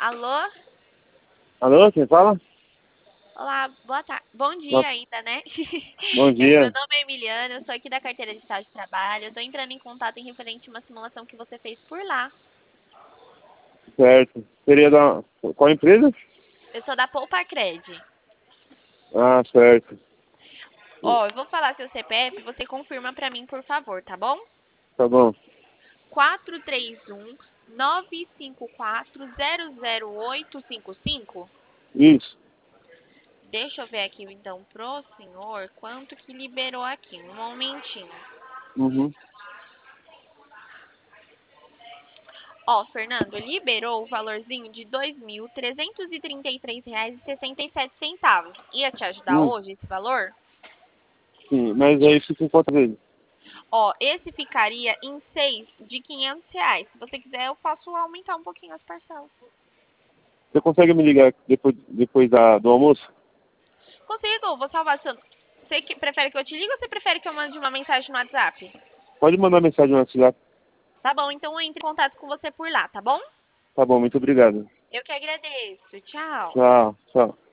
Alô? Alô, quem fala? Olá, boa tarde. Bom dia Boa- ainda, né? Bom Meu dia. nome é Emiliana, eu sou aqui da carteira de estágio de trabalho. Eu tô entrando em contato em referente a uma simulação que você fez por lá. Certo. Seria da... Qual empresa? Eu sou da Poupacred. Ah, certo. Ó, eu vou falar seu CPF, você confirma pra mim, por favor, tá bom? Tá bom. 431-954-00855. Isso. Deixa eu ver aqui então pro senhor quanto que liberou aqui. Um momentinho. Uhum. Ó, Fernando, liberou o valorzinho de R$ 2.333,67. Ia te ajudar Hum, hoje esse valor? sim, mas aí fica em quantas vezes? Ó, esse ficaria em 6 de R$ 500. Se você quiser, eu posso aumentar um pouquinho as parcelas. Você consegue me ligar depois do almoço? Consigo, vou salvar seu... Você que prefere que eu te ligue ou você prefere que eu mande uma mensagem no WhatsApp? Pode mandar mensagem no WhatsApp. Tá bom, então eu entro em contato com você por lá, tá bom? Tá bom, muito obrigado. Eu que agradeço. Tchau. Tchau, tchau.